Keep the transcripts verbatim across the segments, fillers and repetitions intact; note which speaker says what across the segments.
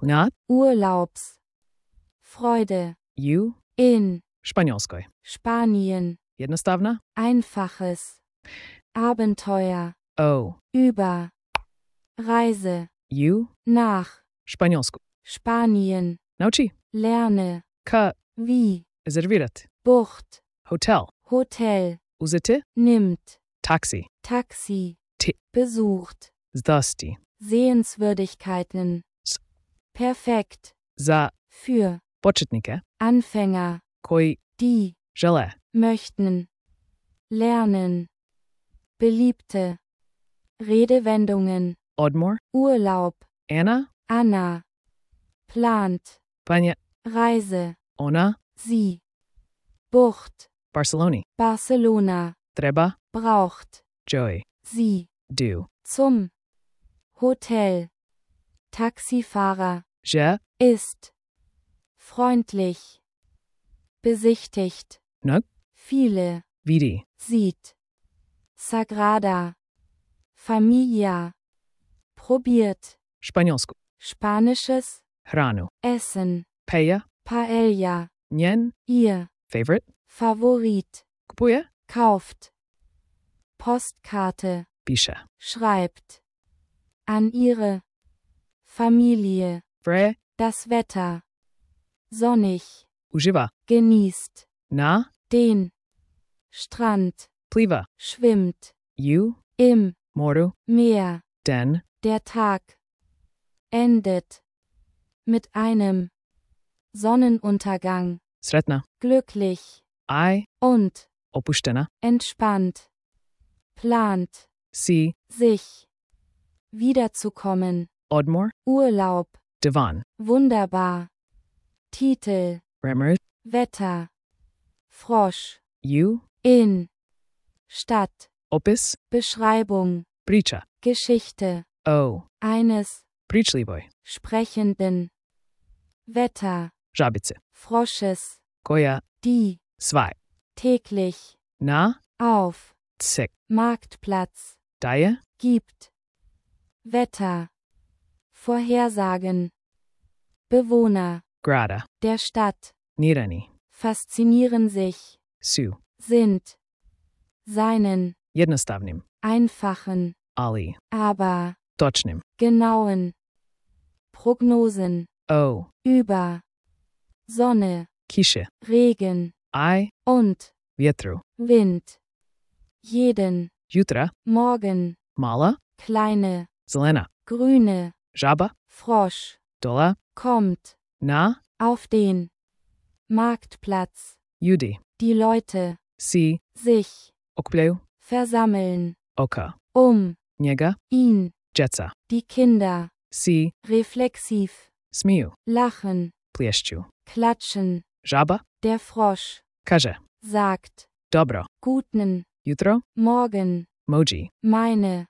Speaker 1: Na,
Speaker 2: Urlaubs. Freude.
Speaker 1: ju,
Speaker 2: In.
Speaker 1: španjolskoj.
Speaker 2: Spanien.
Speaker 1: Jednostavna.
Speaker 2: Einfaches. Abenteuer.
Speaker 1: O,
Speaker 2: Über. Reise.
Speaker 1: ju,
Speaker 2: Nach.
Speaker 1: španjolsku.
Speaker 2: Spanien.
Speaker 1: Nauči.
Speaker 2: Lerne.
Speaker 1: Ka,
Speaker 2: Wie.
Speaker 1: rezervirat.
Speaker 2: Bucht.
Speaker 1: Hotel.
Speaker 2: Hotel.
Speaker 1: Uzeti.
Speaker 2: Nimmt.
Speaker 1: Taxi.
Speaker 2: Taxi.
Speaker 1: Ti.
Speaker 2: Besucht.
Speaker 1: Zdasti.
Speaker 2: Sehenswürdigkeiten.
Speaker 1: S.
Speaker 2: Perfekt.
Speaker 1: Za
Speaker 2: Für.
Speaker 1: početnike
Speaker 2: Anfänger.
Speaker 1: koji
Speaker 2: Die.
Speaker 1: žele.
Speaker 2: Möchten. Lernen. Beliebte. Redewendungen.
Speaker 1: Odmor.
Speaker 2: Urlaub.
Speaker 1: Anna.
Speaker 2: Anna. Plant.
Speaker 1: Panja.
Speaker 2: Reise.
Speaker 1: Ona.
Speaker 2: Sie. Bucht.
Speaker 1: Barceloni.
Speaker 2: Barcelona.
Speaker 1: Treba.
Speaker 2: Braucht.
Speaker 1: Joey.
Speaker 2: Sie.
Speaker 1: Du.
Speaker 2: Zum. Hotel. Taxifahrer.
Speaker 1: Je.
Speaker 2: Ist. Freundlich. Besichtigt.
Speaker 1: Nug.
Speaker 2: Viele.
Speaker 1: Vidi.
Speaker 2: Sieht. Sagrada. Familia. Probiert.
Speaker 1: Španjolsku.
Speaker 2: Spanisches.
Speaker 1: Hranu.
Speaker 2: Essen.
Speaker 1: Peja.
Speaker 2: Paella.
Speaker 1: Njen.
Speaker 2: Ihr.
Speaker 1: Favorite.
Speaker 2: Favorit.
Speaker 1: Kupuje.
Speaker 2: Kauft. Postkarte.
Speaker 1: Piše.
Speaker 2: Schreibt. An ihre. Familie.
Speaker 1: Vre.
Speaker 2: Das Wetter. Sonnig.
Speaker 1: Uživa.
Speaker 2: Genießt.
Speaker 1: Na.
Speaker 2: Den. Strand.
Speaker 1: Pliva.
Speaker 2: Schwimmt.
Speaker 1: Ju.
Speaker 2: Im.
Speaker 1: Moru.
Speaker 2: Meer.
Speaker 1: Den.
Speaker 2: Der Tag. Endet. Mit einem. Sonnenuntergang.
Speaker 1: Sretna.
Speaker 2: Glücklich.
Speaker 1: I.
Speaker 2: Und.
Speaker 1: Opuštena.
Speaker 2: Entspannt. Plant.
Speaker 1: Si.
Speaker 2: Sich. Wiederzukommen.
Speaker 1: Odmor.
Speaker 2: Urlaub.
Speaker 1: Divan.
Speaker 2: Wunderbar. Titel.
Speaker 1: Remer.
Speaker 2: Wetter. Frosch.
Speaker 1: Ju.
Speaker 2: In. Stadt.
Speaker 1: Opis.
Speaker 2: Beschreibung.
Speaker 1: Priča.
Speaker 2: Geschichte.
Speaker 1: O.
Speaker 2: Eines.
Speaker 1: Pričlivoj.
Speaker 2: Sprechenden. Wetter.
Speaker 1: Žabice.
Speaker 2: Frosches.
Speaker 1: Koja.
Speaker 2: Die.
Speaker 1: Svaj.
Speaker 2: Täglich.
Speaker 1: Na.
Speaker 2: Auf.
Speaker 1: Tsik.
Speaker 2: Marktplatz.
Speaker 1: Daje.
Speaker 2: Gibt. Wetter. Vorhersagen. Bewohner.
Speaker 1: Grada.
Speaker 2: Der Stadt.
Speaker 1: Nirani.
Speaker 2: Faszinieren sich.
Speaker 1: Su.
Speaker 2: Sind. Seinen.
Speaker 1: Jednostavnim.
Speaker 2: Einfachen.
Speaker 1: Ali.
Speaker 2: Aber.
Speaker 1: Točnim.
Speaker 2: Genauen. Prognosen.
Speaker 1: O.
Speaker 2: Über. Sonne.
Speaker 1: Kiše.
Speaker 2: Regen.
Speaker 1: I.
Speaker 2: Und.
Speaker 1: Vjetru.
Speaker 2: Wind. Jeden.
Speaker 1: Jutra.
Speaker 2: Morgen.
Speaker 1: Mala.
Speaker 2: Kleine.
Speaker 1: Zelena.
Speaker 2: Grüne.
Speaker 1: Žaba.
Speaker 2: Frosch.
Speaker 1: Dola.
Speaker 2: Kommt.
Speaker 1: Na.
Speaker 2: Auf den. Marktplatz.
Speaker 1: Judi.
Speaker 2: Die Leute.
Speaker 1: Si.
Speaker 2: Sich.
Speaker 1: Okupljaju.
Speaker 2: Versammeln.
Speaker 1: Oka.
Speaker 2: Um.
Speaker 1: Njega.
Speaker 2: Ihn.
Speaker 1: Djeca.
Speaker 2: Die Kinder.
Speaker 1: Si.
Speaker 2: Reflexiv.
Speaker 1: Smiju.
Speaker 2: Lachen.
Speaker 1: Plješću.
Speaker 2: Klatschen.
Speaker 1: Žaba.
Speaker 2: Der Frosch.
Speaker 1: Kaže.
Speaker 2: Sagt.
Speaker 1: Dobro.
Speaker 2: Guten.
Speaker 1: Jutro.
Speaker 2: Morgen.
Speaker 1: Moji.
Speaker 2: Meine.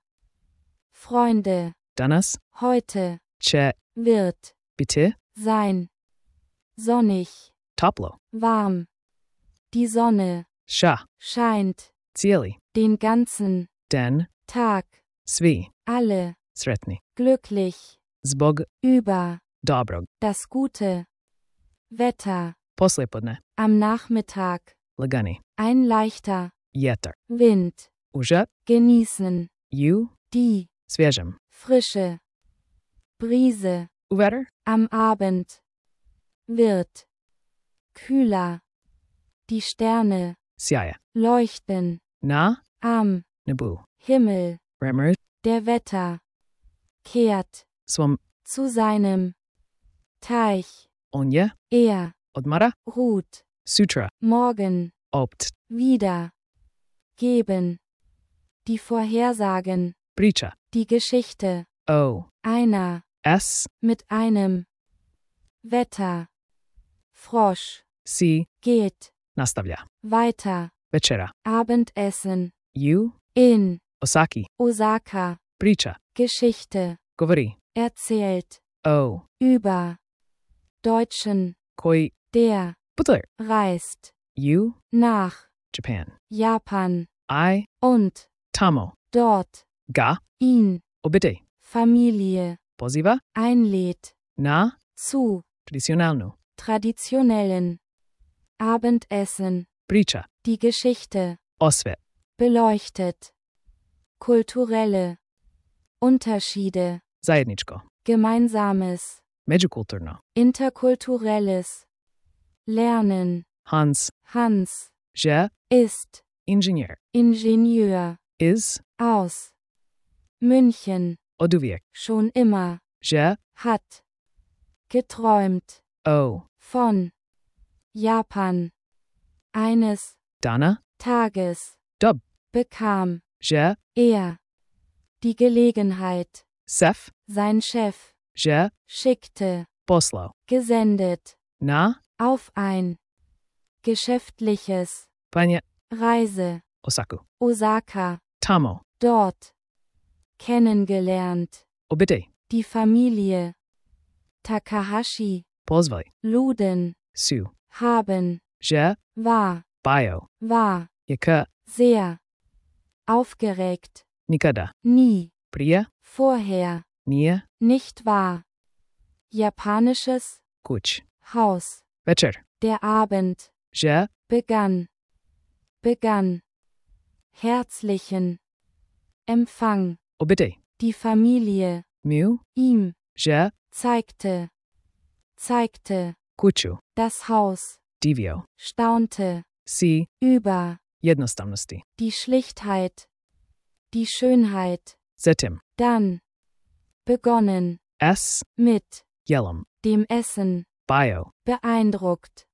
Speaker 2: Freunde.
Speaker 1: Danas.
Speaker 2: Heute.
Speaker 1: Će.
Speaker 2: Wird.
Speaker 1: Biti.
Speaker 2: Sein. Sonnig.
Speaker 1: Toplo.
Speaker 2: Warm. Die Sonne.
Speaker 1: Ša.
Speaker 2: Scheint.
Speaker 1: Cijeli.
Speaker 2: Den ganzen.
Speaker 1: Den.
Speaker 2: Tag.
Speaker 1: Svi.
Speaker 2: Alle.
Speaker 1: Sretni.
Speaker 2: Glücklich.
Speaker 1: Zbog.
Speaker 2: Über.
Speaker 1: Dobrog.
Speaker 2: Das gute. Wetter.
Speaker 1: Poslijepodne.
Speaker 2: Am Nachmittag.
Speaker 1: Lagani.
Speaker 2: Ein leichter.
Speaker 1: Jeter.
Speaker 2: Wind.
Speaker 1: Uže.
Speaker 2: Genießen.
Speaker 1: Ju.
Speaker 2: Die.
Speaker 1: Svježem.
Speaker 2: Frische. Brise.
Speaker 1: Uveter.
Speaker 2: Am Abend. Wird. Kühler. Die Sterne.
Speaker 1: Sjaje.
Speaker 2: Leuchten.
Speaker 1: Na.
Speaker 2: Am.
Speaker 1: Nebu.
Speaker 2: Himmel.
Speaker 1: Remer.
Speaker 2: Der Wetter. Kehrt.
Speaker 1: Svom.
Speaker 2: Zu seinem. Teich.
Speaker 1: Onje.
Speaker 2: Er.
Speaker 1: Odmara.
Speaker 2: Ruht.
Speaker 1: Sutra.
Speaker 2: Morgen.
Speaker 1: Opt.
Speaker 2: Wieder. Geben. Die Vorhersagen.
Speaker 1: Priča.
Speaker 2: Die Geschichte.
Speaker 1: O.
Speaker 2: Einer.
Speaker 1: S.
Speaker 2: Mit einem. Wetter. Frosch.
Speaker 1: Si.
Speaker 2: Geht.
Speaker 1: Nastavlja.
Speaker 2: Weiter.
Speaker 1: Večera.
Speaker 2: Abendessen.
Speaker 1: Ju.
Speaker 2: In.
Speaker 1: Osaki.
Speaker 2: Osaka.
Speaker 1: Priča.
Speaker 2: Geschichte.
Speaker 1: Govori.
Speaker 2: Erzählt.
Speaker 1: O.
Speaker 2: Über. Deutschen.
Speaker 1: Koji.
Speaker 2: Der.
Speaker 1: Putler.
Speaker 2: Reist.
Speaker 1: Ju.
Speaker 2: Nach.
Speaker 1: Japan.
Speaker 2: Japan.
Speaker 1: I.
Speaker 2: Und.
Speaker 1: Tamo.
Speaker 2: Dort.
Speaker 1: Ga.
Speaker 2: Ihn.
Speaker 1: Obite.
Speaker 2: Familie.
Speaker 1: Poziva.
Speaker 2: Einlädt.
Speaker 1: Na.
Speaker 2: zu,
Speaker 1: Tradicionalnu.
Speaker 2: traditionellen, Abendessen,
Speaker 1: Priča.
Speaker 2: die Geschichte,
Speaker 1: Osvet.
Speaker 2: beleuchtet, kulturelle, Unterschiede,
Speaker 1: Zajedničko.
Speaker 2: Gemeinsames,
Speaker 1: Međukulturno.
Speaker 2: interkulturelles, lernen,
Speaker 1: Hans.
Speaker 2: Hans,
Speaker 1: Je.
Speaker 2: ist,
Speaker 1: Inženjer.
Speaker 2: Ingenieur,
Speaker 1: Iz.
Speaker 2: aus, München,
Speaker 1: Oduvijek.
Speaker 2: schon immer,
Speaker 1: Je.
Speaker 2: hat, geträumt,
Speaker 1: O.
Speaker 2: von, Japan, eines,
Speaker 1: Dana.
Speaker 2: Tages,
Speaker 1: Dub.
Speaker 2: bekam,
Speaker 1: Je.
Speaker 2: er, die Gelegenheit,
Speaker 1: Sef.
Speaker 2: sein Chef,
Speaker 1: Je.
Speaker 2: schickte,
Speaker 1: Poslo.
Speaker 2: gesendet,
Speaker 1: Na.
Speaker 2: auf ein, geschäftliches,
Speaker 1: Panje.
Speaker 2: Reise,
Speaker 1: Osaku.
Speaker 2: Osaka,
Speaker 1: Tamo.
Speaker 2: dort, kennengelernt,
Speaker 1: Obite.
Speaker 2: die Familie, Takahashi,
Speaker 1: Pozvali.
Speaker 2: luden,
Speaker 1: Su.
Speaker 2: haben,
Speaker 1: Je.
Speaker 2: war,
Speaker 1: Bio.
Speaker 2: war,
Speaker 1: Jaka.
Speaker 2: sehr, aufgeregt,
Speaker 1: Nikada.
Speaker 2: nie,
Speaker 1: Prije.
Speaker 2: vorher,
Speaker 1: Nije.
Speaker 2: nicht wahr, japanisches,
Speaker 1: Kuć.
Speaker 2: Haus,
Speaker 1: Večer.
Speaker 2: der Abend,
Speaker 1: Je.
Speaker 2: begann, begann, herzlichen, Empfang,
Speaker 1: Obite.
Speaker 2: die Familie,
Speaker 1: Miu.
Speaker 2: ihm,
Speaker 1: Je.
Speaker 2: zeigte, zeigte,
Speaker 1: Kuću.
Speaker 2: das Haus,
Speaker 1: Divio.
Speaker 2: staunte,
Speaker 1: Si.
Speaker 2: über,
Speaker 1: Jednostavnosti.
Speaker 2: die Schlichtheit, die Schönheit,
Speaker 1: Zatim.
Speaker 2: dann, begonnen,
Speaker 1: S.
Speaker 2: mit,
Speaker 1: Jelam.
Speaker 2: dem Essen,
Speaker 1: Bio.
Speaker 2: beeindruckt,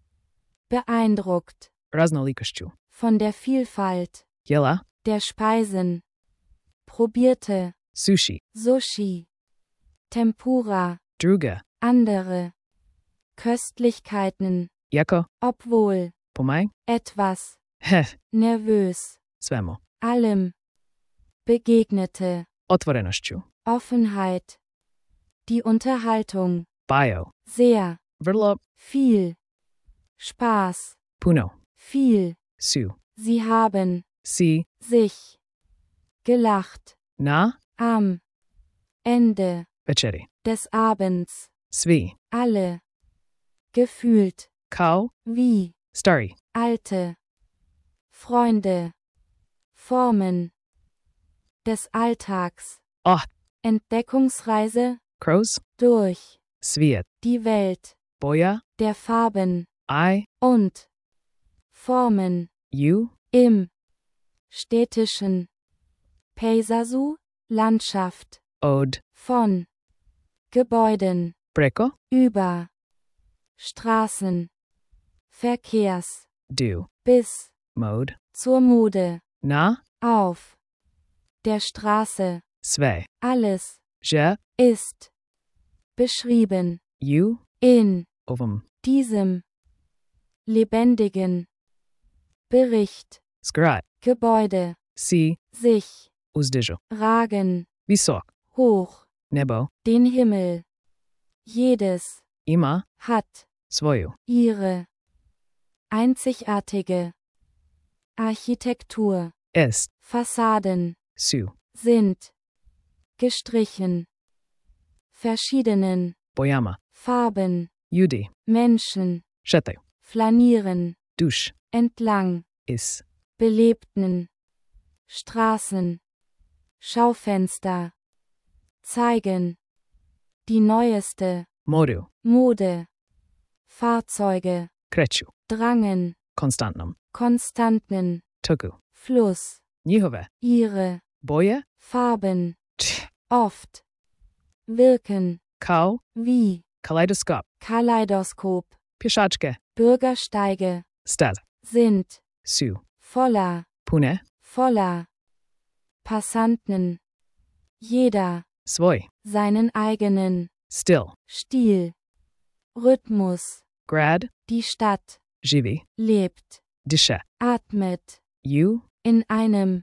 Speaker 2: beeindruckt,
Speaker 1: Raznolikošću.
Speaker 2: von der Vielfalt,
Speaker 1: Jela.
Speaker 2: der Speisen, probierte,
Speaker 1: Sushi.
Speaker 2: Sushi, Tempura,
Speaker 1: Druga.
Speaker 2: andere, Köstlichkeiten,
Speaker 1: Jako.
Speaker 2: obwohl,
Speaker 1: Pomaj.
Speaker 2: etwas,
Speaker 1: Heh.
Speaker 2: nervös,
Speaker 1: Svemu.
Speaker 2: allem, begegnete,
Speaker 1: Otvorenošću.
Speaker 2: Offenheit, die Unterhaltung,
Speaker 1: Bio.
Speaker 2: sehr,
Speaker 1: Vrlo.
Speaker 2: viel, Spaß,
Speaker 1: Puno.
Speaker 2: viel,
Speaker 1: Su.
Speaker 2: sie haben,
Speaker 1: Si.
Speaker 2: sich, gelacht,
Speaker 1: Na.
Speaker 2: am, Ende,
Speaker 1: Večeri.
Speaker 2: des Abends,
Speaker 1: Svi.
Speaker 2: alle, gefühlt,
Speaker 1: Kao.
Speaker 2: wie,
Speaker 1: Stari.
Speaker 2: alte, Freunde, Formen, des Alltags,
Speaker 1: Ah.
Speaker 2: Entdeckungsreise,
Speaker 1: Crows.
Speaker 2: durch,
Speaker 1: Svijet.
Speaker 2: die Welt,
Speaker 1: Boja.
Speaker 2: der Farben,
Speaker 1: I.
Speaker 2: und, Formen,
Speaker 1: You.
Speaker 2: im, städtischen, Peisasu, Landschaft,
Speaker 1: Od.
Speaker 2: von, Gebäuden,
Speaker 1: Preko.
Speaker 2: über, Straßen, Verkehrs,
Speaker 1: Du.
Speaker 2: bis,
Speaker 1: Mode.
Speaker 2: zur Mode,
Speaker 1: Na.
Speaker 2: auf, der Straße,
Speaker 1: Sve.
Speaker 2: alles,
Speaker 1: Je.
Speaker 2: ist, beschrieben,
Speaker 1: You.
Speaker 2: in,
Speaker 1: Ovom.
Speaker 2: diesem, lebendigen, Bericht,
Speaker 1: Skrat.
Speaker 2: Gebäude,
Speaker 1: Si.
Speaker 2: sich,
Speaker 1: Uzdižu.
Speaker 2: ragen,
Speaker 1: Visok.
Speaker 2: hoch,
Speaker 1: Nebo.
Speaker 2: den Himmel, jedes,
Speaker 1: Ima.
Speaker 2: hat,
Speaker 1: Svoju.
Speaker 2: ihre, einzigartige, Architektur,
Speaker 1: Est.
Speaker 2: Fassaden,
Speaker 1: Su.
Speaker 2: sind, gestrichen, verschiedenen,
Speaker 1: Bojama.
Speaker 2: Farben,
Speaker 1: Judi.
Speaker 2: Menschen,
Speaker 1: Šete.
Speaker 2: flanieren,
Speaker 1: Duš.
Speaker 2: entlang,
Speaker 1: Is.
Speaker 2: belebten, Straßen, Schaufenster, zeigen, die neueste,
Speaker 1: Moru.
Speaker 2: Mode, Fahrzeuge,
Speaker 1: Kreću.
Speaker 2: drangen,
Speaker 1: Konstantnom.
Speaker 2: konstanten,
Speaker 1: Tuku.
Speaker 2: Fluss,
Speaker 1: Njihove.
Speaker 2: ihre,
Speaker 1: Boje.
Speaker 2: Farben,
Speaker 1: Tch.
Speaker 2: oft, wirken,
Speaker 1: Kao.
Speaker 2: wie,
Speaker 1: Kaleidoskop.
Speaker 2: Kaleidoskop,
Speaker 1: Pieszaczke.
Speaker 2: Bürgersteige,
Speaker 1: Staz.
Speaker 2: sind,
Speaker 1: Su.
Speaker 2: voller,
Speaker 1: Pune.
Speaker 2: voller, Passanten, jeder,
Speaker 1: Svoj.
Speaker 2: seinen eigenen,
Speaker 1: Still.
Speaker 2: Stil, Rhythmus,
Speaker 1: Grad.
Speaker 2: die Stadt,
Speaker 1: Živi.
Speaker 2: lebt,
Speaker 1: Diše.
Speaker 2: atmet,
Speaker 1: You.
Speaker 2: in einem,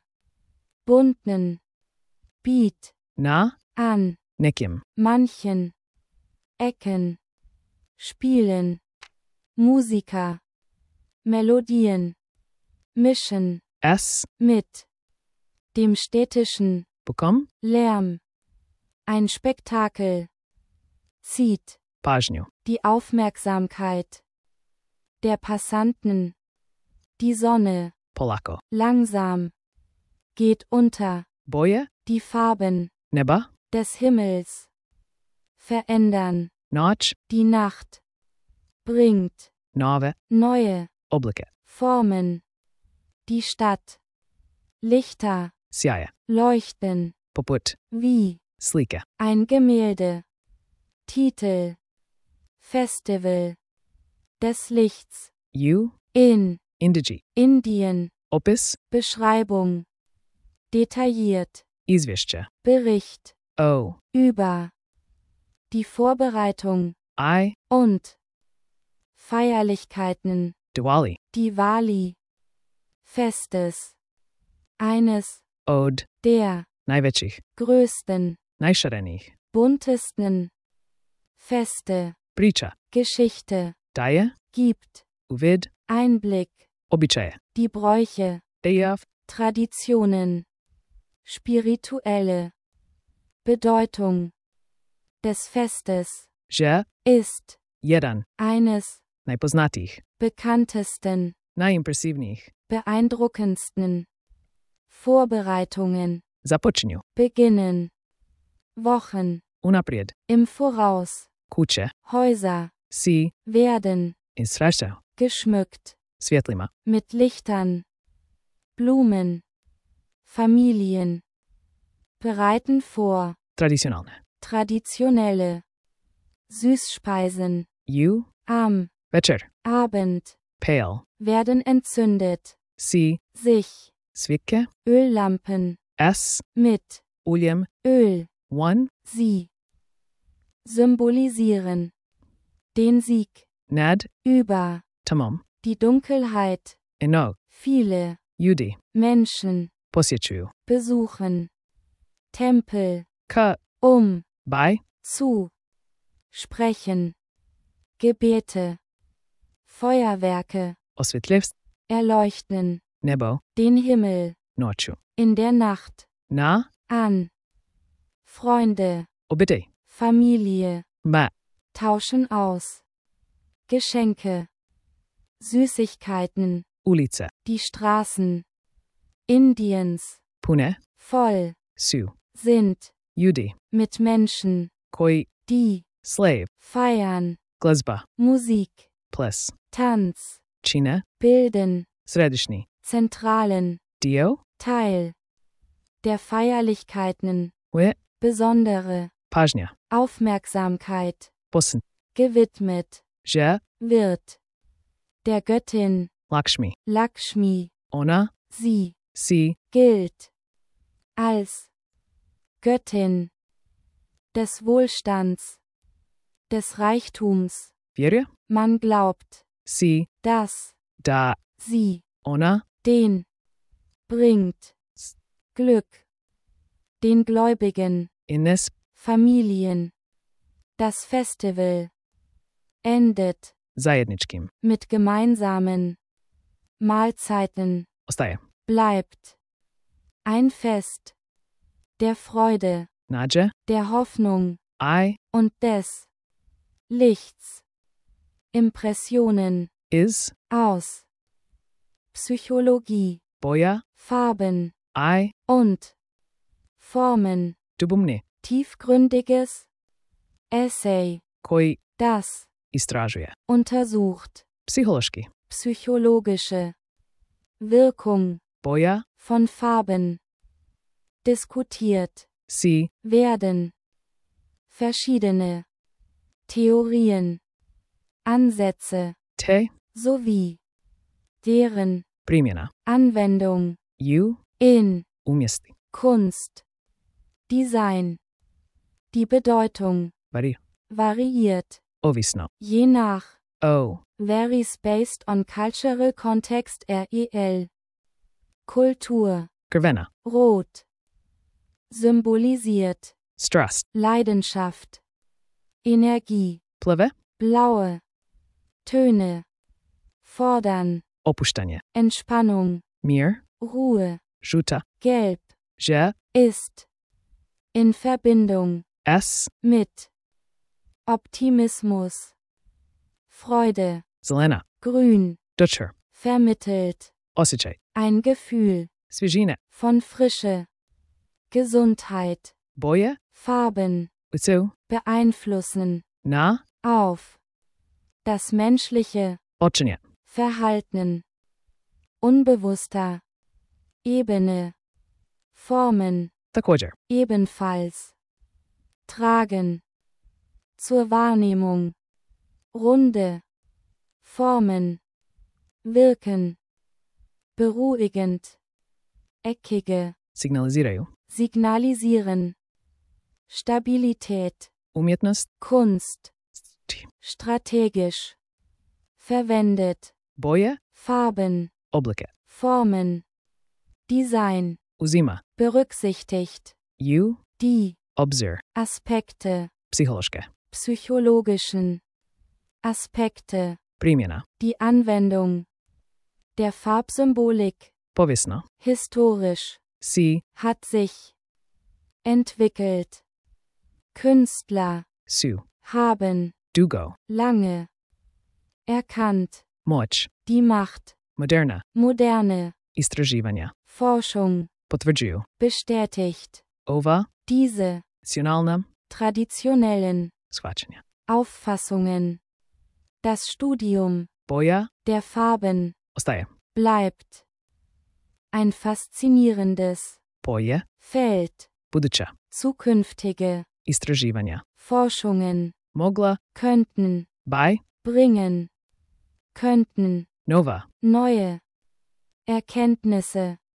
Speaker 2: bunten, Beat,
Speaker 1: Na.
Speaker 2: an,
Speaker 1: Nekim.
Speaker 2: manchen, Ecken, spielen, Musiker, Melodien, mischen,
Speaker 1: S.
Speaker 2: mit, dem städtischen,
Speaker 1: Bukom.
Speaker 2: Lärm, ein Spektakel, zieht,
Speaker 1: Pažnju.
Speaker 2: Die Aufmerksamkeit der Passanten. Die Sonne,
Speaker 1: Polako.
Speaker 2: langsam, geht unter.
Speaker 1: Boje.
Speaker 2: Die Farben
Speaker 1: Neba.
Speaker 2: des Himmels verändern.
Speaker 1: Noć.
Speaker 2: Die Nacht bringt
Speaker 1: Nove.
Speaker 2: neue
Speaker 1: Oblike.
Speaker 2: Formen. Die Stadt, Lichter,
Speaker 1: Sjaje.
Speaker 2: leuchten,
Speaker 1: Poput.
Speaker 2: wie
Speaker 1: Slike.
Speaker 2: ein Gemälde. Titel, Festival des Lichts,
Speaker 1: U.
Speaker 2: in
Speaker 1: Indigi.
Speaker 2: Indien.
Speaker 1: Opis.
Speaker 2: Beschreibung, detailliert,
Speaker 1: Izvješće.
Speaker 2: Bericht
Speaker 1: O.
Speaker 2: über die Vorbereitung
Speaker 1: I.
Speaker 2: und Feierlichkeiten,
Speaker 1: Diwali.
Speaker 2: Diwali, Festes, eines
Speaker 1: Od.
Speaker 2: der
Speaker 1: Najvećih.
Speaker 2: größten,
Speaker 1: Najšarenijih.
Speaker 2: buntesten Feste,
Speaker 1: Priča.
Speaker 2: Geschichte,
Speaker 1: Daje.
Speaker 2: gibt
Speaker 1: Uvid.
Speaker 2: Einblick,
Speaker 1: Običaje.
Speaker 2: die Bräuche,
Speaker 1: Dejav.
Speaker 2: Traditionen, spirituelle Bedeutung des Festes
Speaker 1: Že.
Speaker 2: ist
Speaker 1: Jedan.
Speaker 2: eines
Speaker 1: Najpoznatijih.
Speaker 2: bekanntesten,
Speaker 1: Najimpresivnijih.
Speaker 2: beeindruckendsten Vorbereitungen,
Speaker 1: Započinju.
Speaker 2: beginnen, Wochen,
Speaker 1: Unaprijed.
Speaker 2: im Voraus,
Speaker 1: Kuće.
Speaker 2: Häuser,
Speaker 1: Si.
Speaker 2: werden
Speaker 1: Izrašao.
Speaker 2: geschmückt,
Speaker 1: Svjetlima.
Speaker 2: mit Lichtern, Blumen, Familien, bereiten vor,
Speaker 1: Tradicionalne.
Speaker 2: traditionelle Süßspeisen,
Speaker 1: U.
Speaker 2: am
Speaker 1: Večer.
Speaker 2: Abend,
Speaker 1: Pale.
Speaker 2: werden entzündet,
Speaker 1: Si.
Speaker 2: sich,
Speaker 1: Svike.
Speaker 2: Öllampen,
Speaker 1: S.
Speaker 2: mit
Speaker 1: Uljem.
Speaker 2: Öl,
Speaker 1: One.
Speaker 2: sie symbolisieren den Sieg
Speaker 1: Nad.
Speaker 2: über
Speaker 1: Tamom.
Speaker 2: die Dunkelheit.
Speaker 1: Enog.
Speaker 2: Viele
Speaker 1: Ljudi.
Speaker 2: Menschen
Speaker 1: Posjećuju.
Speaker 2: besuchen Tempel,
Speaker 1: K.
Speaker 2: um
Speaker 1: By.
Speaker 2: zu sprechen, Gebete, Feuerwerke,
Speaker 1: Osvetljivst.
Speaker 2: erleuchten
Speaker 1: Nebo.
Speaker 2: den Himmel
Speaker 1: Noću.
Speaker 2: in der Nacht,
Speaker 1: Na.
Speaker 2: an Freunde,
Speaker 1: Obitej.
Speaker 2: Familie,
Speaker 1: Ma.
Speaker 2: tauschen aus Geschenke, Süßigkeiten,
Speaker 1: Ulice.
Speaker 2: die Straßen Indiens
Speaker 1: Pune.
Speaker 2: voll
Speaker 1: Su.
Speaker 2: sind
Speaker 1: Ljudi.
Speaker 2: mit Menschen,
Speaker 1: Koji.
Speaker 2: die
Speaker 1: Slave.
Speaker 2: feiern,
Speaker 1: Glazba.
Speaker 2: Musik,
Speaker 1: Ples.
Speaker 2: Tanz,
Speaker 1: Čine.
Speaker 2: bilden
Speaker 1: Središnji.
Speaker 2: zentralen
Speaker 1: Dio.
Speaker 2: Teil der Feierlichkeiten,
Speaker 1: We.
Speaker 2: besondere
Speaker 1: Pažnja.
Speaker 2: Aufmerksamkeit,
Speaker 1: Posn.
Speaker 2: gewidmet,
Speaker 1: Že.
Speaker 2: wird der Göttin
Speaker 1: Lakshmi.
Speaker 2: Lakshmi,
Speaker 1: Ona.
Speaker 2: sie
Speaker 1: Si.
Speaker 2: gilt als Göttin des Wohlstands, des Reichtums.
Speaker 1: Vjeruje.
Speaker 2: Man glaubt,
Speaker 1: Si.
Speaker 2: dass
Speaker 1: Da.
Speaker 2: sie
Speaker 1: Ona.
Speaker 2: den bringt Glück den Gläubigen,
Speaker 1: Ines.
Speaker 2: Familien. Das Festival endet
Speaker 1: Zajedničkim.
Speaker 2: mit gemeinsamen Mahlzeiten,
Speaker 1: Ostaje.
Speaker 2: bleibt ein Fest der Freude,
Speaker 1: Nađe.
Speaker 2: der Hoffnung
Speaker 1: I.
Speaker 2: und des Lichts. Impressionen
Speaker 1: Is.
Speaker 2: aus Psychologie,
Speaker 1: Boja.
Speaker 2: Farben
Speaker 1: I.
Speaker 2: und Formen.
Speaker 1: Dubumni.
Speaker 2: Tiefgründiges Essay,
Speaker 1: Koji
Speaker 2: das
Speaker 1: istražuje.
Speaker 2: untersucht
Speaker 1: Psihološki.
Speaker 2: psychologische Wirkung
Speaker 1: Boja.
Speaker 2: von Farben, diskutiert
Speaker 1: Si.
Speaker 2: werden verschiedene Theorien, Ansätze
Speaker 1: Te.
Speaker 2: sowie deren
Speaker 1: Primjena.
Speaker 2: Anwendung
Speaker 1: U.
Speaker 2: in
Speaker 1: Umjesti.
Speaker 2: Kunst, Design. Die Bedeutung
Speaker 1: Vari.
Speaker 2: variiert
Speaker 1: Ovisno.
Speaker 2: je nach
Speaker 1: O.
Speaker 2: varies based on cultural context rel. Kultur,
Speaker 1: Krvena.
Speaker 2: rot, symbolisiert
Speaker 1: Strast.
Speaker 2: Leidenschaft, Energie,
Speaker 1: Pleve.
Speaker 2: blaue Töne, fordern,
Speaker 1: Opuštanje.
Speaker 2: Entspannung,
Speaker 1: Mir.
Speaker 2: Ruhe,
Speaker 1: Žuta.
Speaker 2: gelb,
Speaker 1: Že.
Speaker 2: ist in Verbindung
Speaker 1: S.
Speaker 2: mit Optimismus, Freude,
Speaker 1: Зелена.
Speaker 2: Grün,
Speaker 1: Dutcher.
Speaker 2: vermittelt,
Speaker 1: Osjećaj.
Speaker 2: ein Gefühl,
Speaker 1: Svježine.
Speaker 2: von Frische, Gesundheit,
Speaker 1: Boje.
Speaker 2: Farben,
Speaker 1: Utsu.
Speaker 2: beeinflussen,
Speaker 1: Na.
Speaker 2: auf, das menschliche,
Speaker 1: Očenje.
Speaker 2: Verhalten, unbewusster, Ebene, Formen,
Speaker 1: Također.
Speaker 2: ebenfalls, tragen, zur Wahrnehmung, runde, Formen, wirken, beruhigend, eckige,
Speaker 1: Signaliziraju.
Speaker 2: signalisieren, Stabilität,
Speaker 1: Umjetnost.
Speaker 2: Kunst,
Speaker 1: Ti.
Speaker 2: strategisch, verwendet,
Speaker 1: Boje.
Speaker 2: Farben,
Speaker 1: Oblike.
Speaker 2: Formen, Design,
Speaker 1: Uzima.
Speaker 2: berücksichtigt,
Speaker 1: You.
Speaker 2: die
Speaker 1: Obzir.
Speaker 2: Aspekte,
Speaker 1: Psihološke.
Speaker 2: psychologischen Aspekte,
Speaker 1: Primjena.
Speaker 2: die Anwendung der Farbsymbolik,
Speaker 1: Povijesno.
Speaker 2: historisch,
Speaker 1: Si.
Speaker 2: hat sich entwickelt, Künstler,
Speaker 1: Su.
Speaker 2: haben,
Speaker 1: Dugo.
Speaker 2: lange, erkannt,
Speaker 1: Moć.
Speaker 2: die Macht,
Speaker 1: Moderna.
Speaker 2: moderne,
Speaker 1: Istraživanja.
Speaker 2: Forschung,
Speaker 1: Potvrđuju.
Speaker 2: bestätigt,
Speaker 1: Ova.
Speaker 2: diese,
Speaker 1: Nacionalna.
Speaker 2: traditionellen,
Speaker 1: Shvaćanja.
Speaker 2: Auffassungen, das Studium,
Speaker 1: Boja.
Speaker 2: der Farben,
Speaker 1: Ostaje.
Speaker 2: bleibt, ein faszinierendes,
Speaker 1: Boje.
Speaker 2: Feld,
Speaker 1: Buduća.
Speaker 2: zukünftige,
Speaker 1: Istraživanja.
Speaker 2: Forschungen,
Speaker 1: Mogla.
Speaker 2: könnten,
Speaker 1: Bei.
Speaker 2: bringen, könnten,
Speaker 1: Nova.
Speaker 2: neue Erkenntnisse,